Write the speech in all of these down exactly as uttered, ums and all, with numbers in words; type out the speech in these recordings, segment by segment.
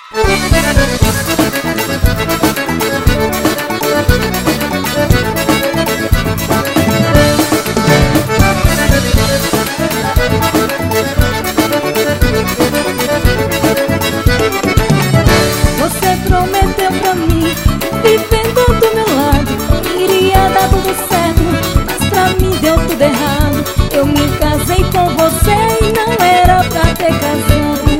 Você prometeu pra mim, vivendo do meu lado, iria dar tudo certo, mas pra mim deu tudo errado. Eu me casei com você e não era pra ter casado.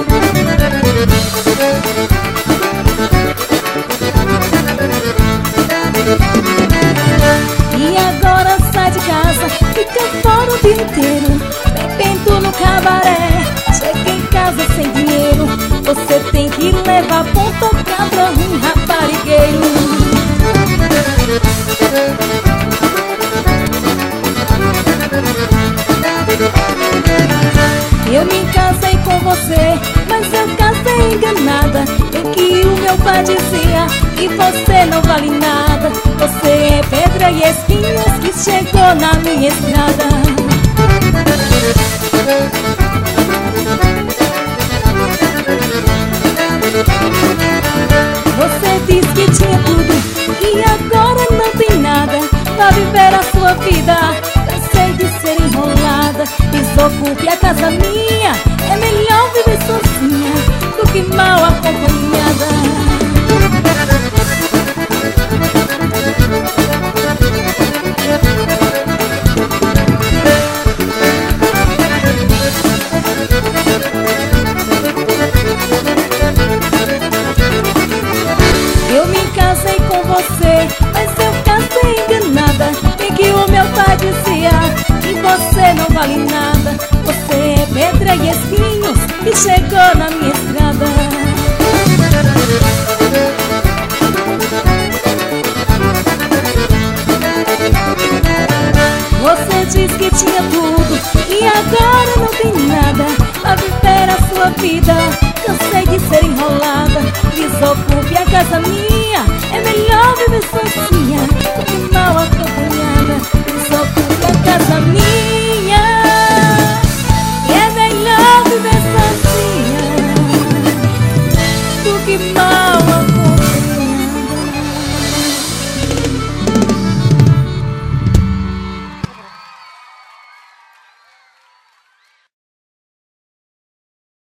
E agora sai de casa, fica fora o dia inteiro, bebendo no cabaré, chega em casa sem dinheiro. Você tem que levar ponto pra um raparigueiro. Eu me casei com você, mas eu casei enganada. Bem que o meu pai dizia que você não vale nada. Você é pedra e espinhos que chegou na minha estrada. Você diz que tinha tudo e agora não tem nada. Pra viver a sua vida, cansei de ser enrolada. Desocupe a casa minha, é melhor viver sozinha do que mal acompanhada. Eu me casei com você, mas eu casei enganada. Bem que o meu pai dizia que você não vale nada. Você é pedra e espinhos que chegou na minha estrada. Você diz que tinha tudo e agora não tem nada. Pra viver a sua vida, cansei de ser enrolada. Desocupe a casa minha, é melhor viver sozinha